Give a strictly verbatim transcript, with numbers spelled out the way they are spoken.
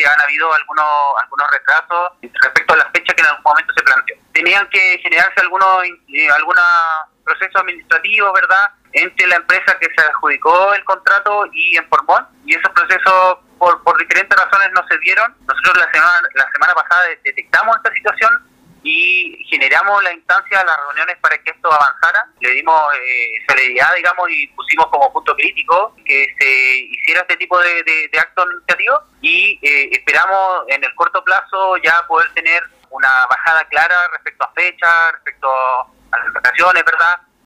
han habido algunos algunos retrasos respecto a la fecha que en algún momento se planteó. Tenían que generarse algunos eh, algunos procesos administrativos, ¿verdad?, entre la empresa que se adjudicó el contrato y en Formón, y esos procesos por, por diferentes razones no se dieron. Nosotros la semana, la semana pasada detectamos esta situación y generamos la instancia de las reuniones para que esto avanzara. Le dimos eh, celeridad, digamos, y pusimos como punto crítico que se hiciera este tipo de, de, de actos administrativos y eh, esperamos en el corto plazo ya poder tener una bajada clara respecto a fechas, respecto a las vacaciones, ¿verdad?,